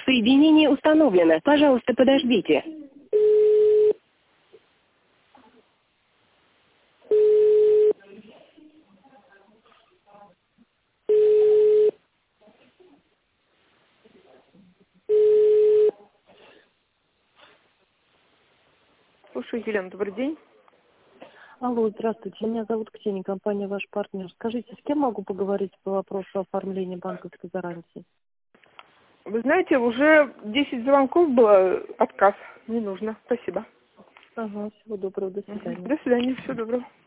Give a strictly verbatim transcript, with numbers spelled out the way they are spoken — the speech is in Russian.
Соединение установлено. Пожалуйста, подождите. Слушаю, Елена, добрый день. Алло, здравствуйте. Меня зовут Ксения, компания «Ваш партнер». Скажите, с кем могу поговорить по вопросу оформления банковской гарантии? Вы знаете, уже десять звонков было, отказ. Не нужно. Спасибо. Ага, всего доброго, до Мгм. свидания. До свидания, всего доброго.